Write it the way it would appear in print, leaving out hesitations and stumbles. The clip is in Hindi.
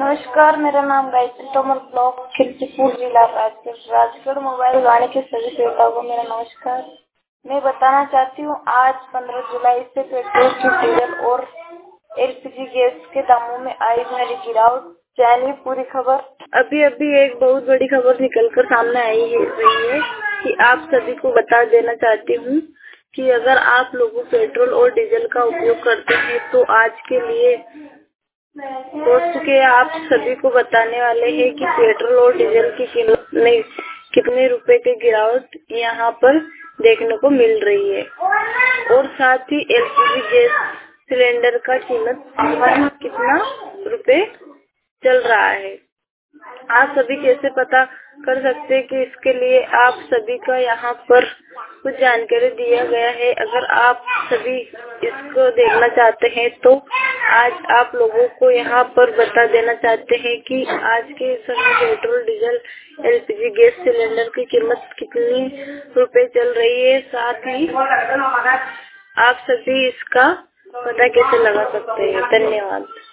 नमस्कार, मेरा नाम गायत्री तोमर, ब्लॉक खिलचीपुर, जिला राजगढ़। मोबाइल गाने के सभी श्रोताओं को मेरा नमस्कार। मैं बताना चाहती हूँ, आज 15 जुलाई से पेट्रोल की, डीजल और एलपीजी गैस के दामों में आई भारी गिरावट। जानिए पूरी खबर। अभी एक बहुत बड़ी खबर निकलकर सामने आई रही है कि आप सभी को बता देना चाहती हूँ कि अगर आप लोग पेट्रोल और डीजल का उपयोग करते हैं तो आज के लिए दोस्त के आप सभी को बताने वाले हैं कि पेट्रोल और डीजल की कीमत में कितने रुपए की गिरावट यहाँ पर देखने को मिल रही है और साथ ही एलपीजी गैस सिलेंडर का कीमत कितना रुपए चल रहा है। आप सभी कैसे पता कर सकते हैं कि इसके लिए आप सभी का यहाँ पर कुछ जानकारी दिया गया है। अगर आप सभी इसको देखना चाहते हैं तो आज आप लोगों को यहाँ पर बता देना चाहते हैं कि आज के समय petrol, diesel, LPG gas cylinder की कीमत कितनी रुपए चल रही है। साथ ही आप सभी इसका पता कैसे लगा सकते हैं। धन्यवाद।